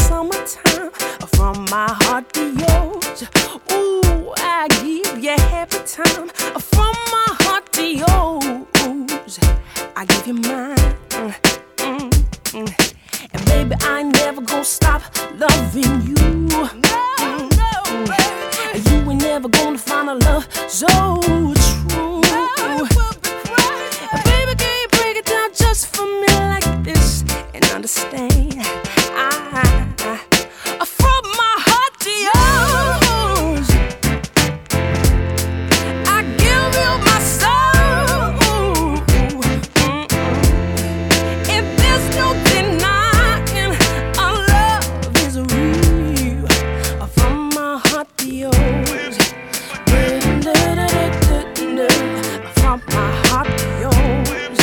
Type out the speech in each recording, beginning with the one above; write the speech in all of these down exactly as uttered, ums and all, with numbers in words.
summertime. From my heart to yours, ooh, I give you happy time. From my heart to yours, I give you mine. Mm, mm, mm. And baby, I ain't never gonna stop loving you. No, mm, no, baby. You ain't never gonna find a love so true. No, and baby, can you break it down just for me like this and understand? I, I from my heart to yours, I give you my soul. Mm-mm. And there's no denying our love is real. From my heart to yours, from my heart to yours.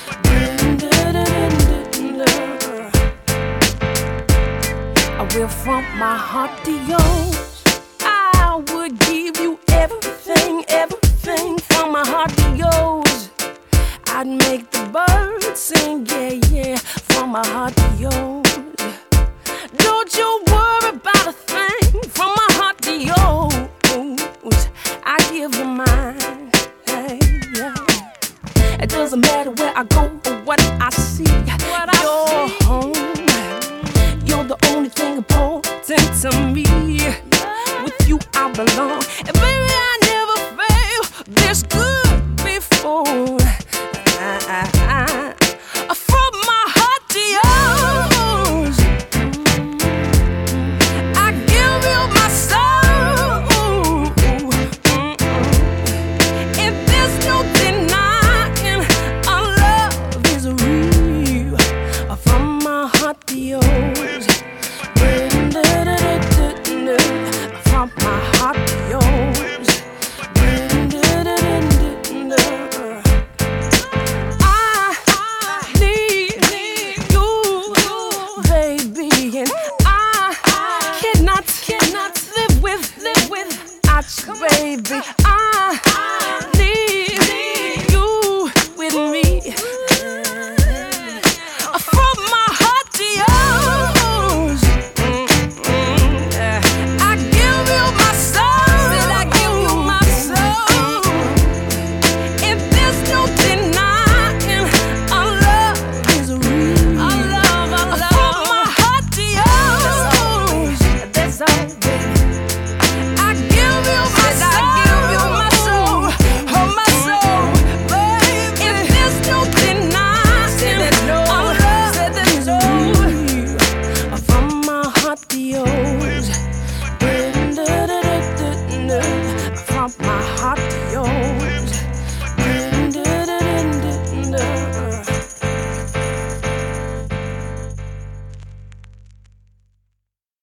I will from my heart to yours. I would give you everything, everything from my heart to yours. I'd make the birds sing, yeah, yeah, from my heart to yours. Don't you worry about a thing from my heart to yours. I give you mine, hey, yeah. It doesn't matter where I go or what I see. What You're I see. home. You're the only thing important to me. With you I belong.